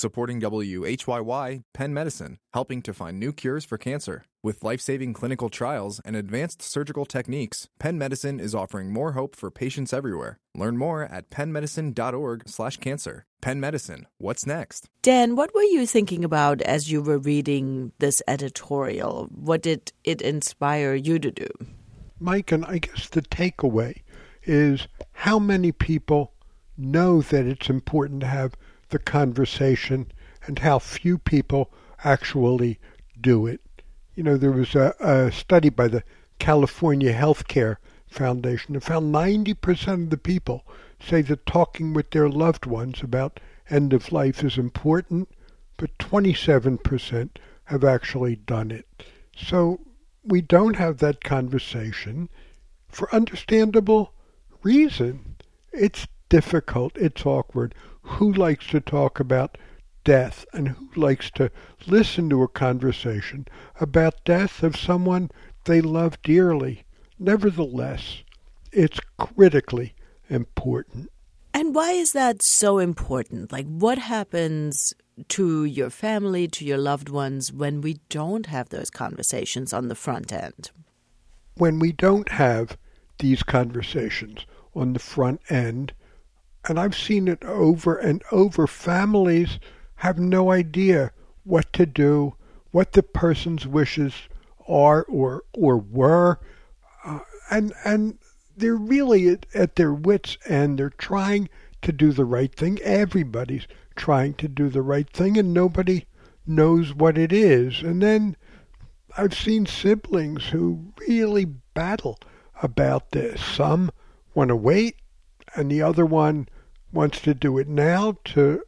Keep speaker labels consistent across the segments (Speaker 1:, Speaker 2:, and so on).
Speaker 1: Supporting WHYY, Penn Medicine, helping to find new cures for cancer. With life-saving clinical trials and advanced surgical techniques, Penn Medicine is offering more hope for patients everywhere. Learn more at pennmedicine.org/cancer. Penn Medicine, what's next?
Speaker 2: Dan, what were you thinking about as you were reading this editorial? What did it inspire you to do?
Speaker 3: Mike, and I guess the takeaway is how many people know that it's important to have the conversation and how few people actually do it. You know, there was a study by the California Healthcare Foundation that found 90% of the people say that talking with their loved ones about end of life is important, but 27% have actually done it. So we don't have that conversation for understandable reason. It's difficult, it's awkward. Who likes to talk about death, and who likes to listen to a conversation about death of someone they love dearly? Nevertheless, it's critically important.
Speaker 2: And why is that so important? Like, what happens to your family, to your loved ones, when we don't have those conversations on the front end?
Speaker 3: When we don't have these conversations on the front end, and I've seen it over and over, families have no idea what to do, what the person's wishes are or were, and they're really at their wits' end. They're trying to do the right thing. Everybody's trying to do the right thing, and nobody knows what it is. And then I've seen siblings who really battle about this. Some want to wait, and the other one wants to do it now to,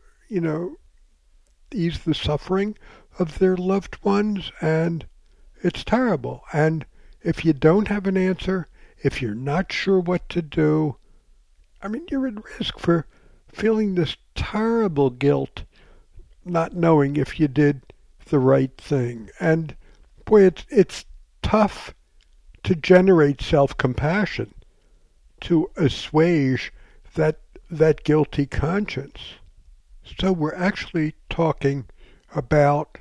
Speaker 3: ease the suffering of their loved ones, and it's terrible. And if you don't have an answer, if you're not sure what to do, you're at risk for feeling this terrible guilt, not knowing if you did the right thing. And boy, it's tough to generate self-compassion, to assuage that guilty conscience. So we're actually talking about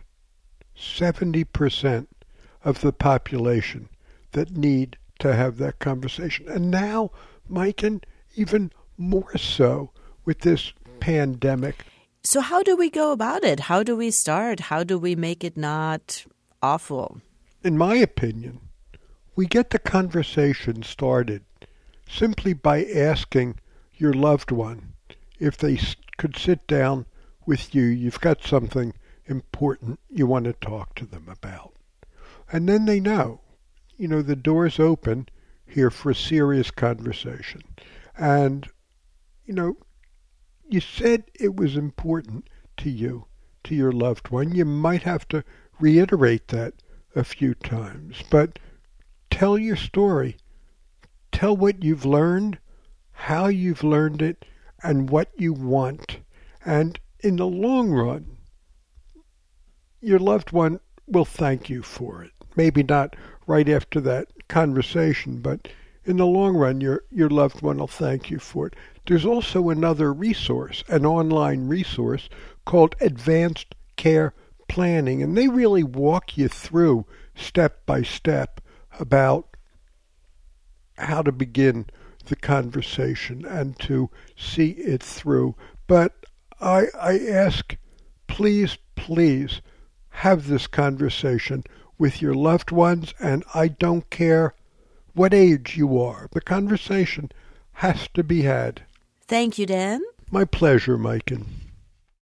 Speaker 3: 70% of the population that need to have that conversation. And now, Mike, and even more so with this pandemic.
Speaker 2: So how do we go about it? How do we start? How do we make it not awful?
Speaker 3: In my opinion, we get the conversation started simply by asking your loved one if they could sit down with you. You've got something important you want to talk to them about. And then they know, the door's open here for a serious conversation. And, you said it was important to you, to your loved one. You might have to reiterate that a few times, but tell your story. Tell what you've learned, how you've learned it, and what you want. And in the long run, your loved one will thank you for it. Maybe not right after that conversation, but in the long run, your loved one will thank you for it. There's also another resource, an online resource called Advanced Care Planning, and they really walk you through step by step about how to begin the conversation and to see it through. But I ask, please have this conversation with your loved ones, and I don't care what age you are. The conversation has to be had.
Speaker 2: Thank you, Dan.
Speaker 3: My pleasure, Maiken.